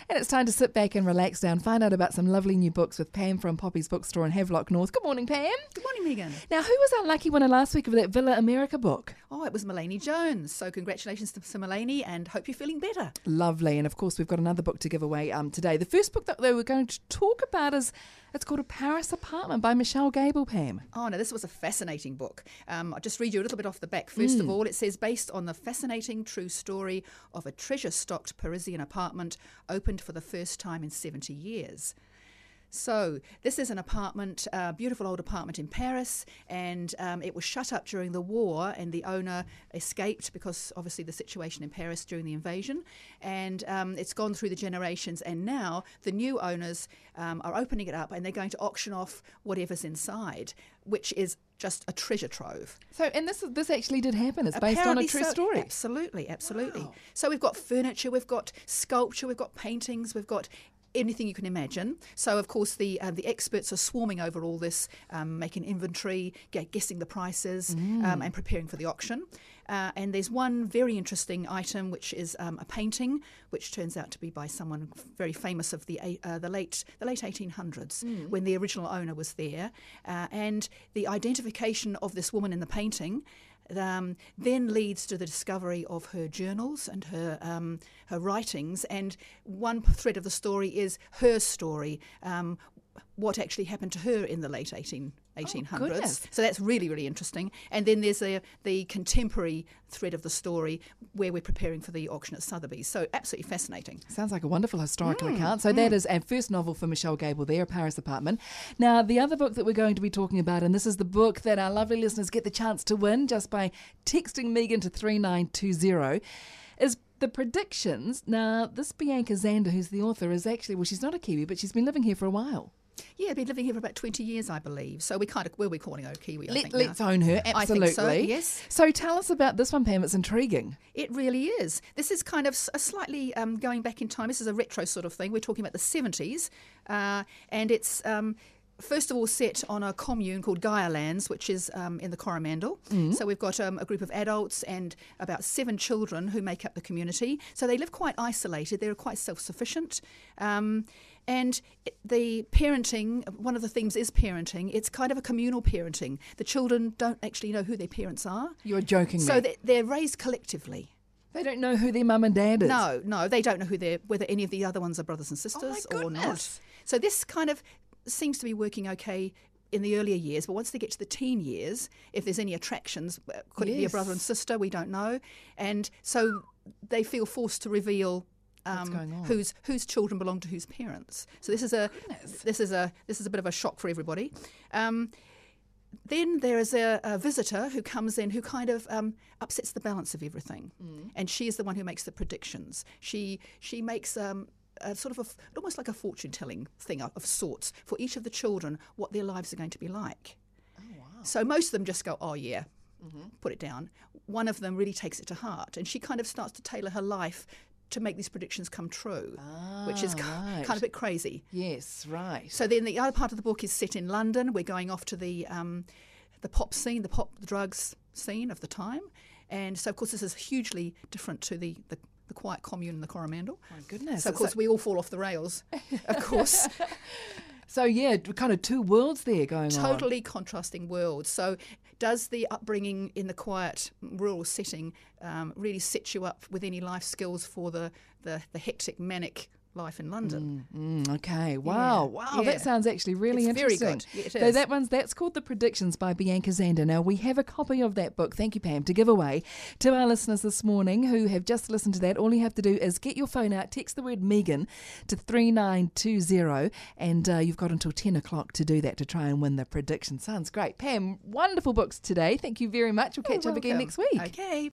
And it's time to sit back and relax down, find out about some lovely new books with Pam from Poppy's Bookstore in Havelock North. Good morning, Pam. Good morning, Megan. Now, who was our lucky winner last week of that Villa America book? Oh, it was Mulaney Jones. So congratulations to Mulaney and hope you're feeling better. Lovely. And of course, we've got another book to give away today. The first book that we're going to talk about it's called A Paris Apartment by Michelle Gable, Pam. Oh, no, this was a fascinating book. I'll just read you a little bit off the back. First of all, it says, based on the fascinating true story of a treasure-stocked Parisian apartment opened for the first time in 70 years. So this is an apartment, a beautiful old apartment in Paris, and it was shut up during the war, and the owner escaped because obviously the situation in Paris during the invasion, and it's gone through the generations, and now the new owners are opening it up and they're going to auction off whatever's inside, which is just a treasure trove. So, and this actually did happen. It's based on a true story. Absolutely. Wow. So we've got furniture, we've got sculpture, we've got paintings, we've got anything you can imagine. So, of course, the experts are swarming over all this, making inventory, guessing the prices, and preparing for the auction. And there's one very interesting item, which is a painting, which turns out to be by someone very famous of the late 1800s, when the original owner was there. And the identification of this woman in the painting then leads to the discovery of her journals and her writings, and one thread of the story is her story, what actually happened to her in the late 1800s. So that's really, really interesting. And then there's the contemporary thread of the story where we're preparing for the auction at Sotheby's. So absolutely fascinating. Sounds like a wonderful historical account. So that is our first novel for Michelle Gable there, A Paris Apartment. Now, the other book that we're going to be talking about, and this is the book that our lovely listeners get the chance to win just by texting Megan to 3920, is The Predictions. Now, this Bianca Zander, who's the author, is actually, well, she's not a Kiwi, but she's been living here for a while. Yeah, been living here for about 20 years, I believe. So we'll be calling her a Kiwi, I think. Let's own her, absolutely. I think so, yes. So tell us about this one, Pam. It's intriguing. It really is. This is kind of a slightly going back in time. This is a retro sort of thing. We're talking about the 70s. And it's first of all set on a commune called Gaia-Lands, which is in the Coromandel. So we've got a group of adults and about 7 children who make up the community. So they live quite isolated. They're quite self-sufficient. And the parenting, one of the themes is parenting. It's kind of a communal parenting. The children don't actually know who their parents are. You're joking me. So they're raised collectively. They don't know who their mum and dad is. No, they don't know whether any of the other ones are brothers and sisters or not. So this kind of seems to be working okay in the earlier years, but once they get to the teen years, if there's any attractions, could it be a brother and sister? We don't know. And so they feel forced to reveal what's going on? Whose children belong to whose parents. So this is a bit of a shock for everybody. Then there is a visitor who comes in who kind of upsets the balance of everything, and she is the one who makes the predictions. She makes a sort of almost like a fortune-telling thing of sorts for each of the children, what their lives are going to be like. Oh, wow. So most of them just go, oh yeah, put it down. One of them really takes it to heart, and she kind of starts to tailor her life to make these predictions come true, which is kind of a bit crazy. Yes, right. So then the other part of the book is set in London. We're going off to the pop scene, the drugs scene of the time. And so, of course, this is hugely different to the quiet commune in the Coromandel. My goodness. So, of course, we all fall off the rails, of course. So, yeah, kind of two worlds there going on. Totally contrasting worlds. So does the upbringing in the quiet rural setting really set you up with any life skills for the hectic, manic life in London? Okay. Wow. Yeah. That sounds actually really interesting. Very good. Yeah, it So is. that's called The Predictions by Bianca Zander. Now, we have a copy of that book, thank you, Pam, to give away to our listeners this morning who have just listened to that. All you have to do is get your phone out, text the word Megan to 3920, and you've got until 10 o'clock to do that to try and win The Prediction. Sounds great. Pam, wonderful books today. Thank you very much. We'll catch up again next week. Okay.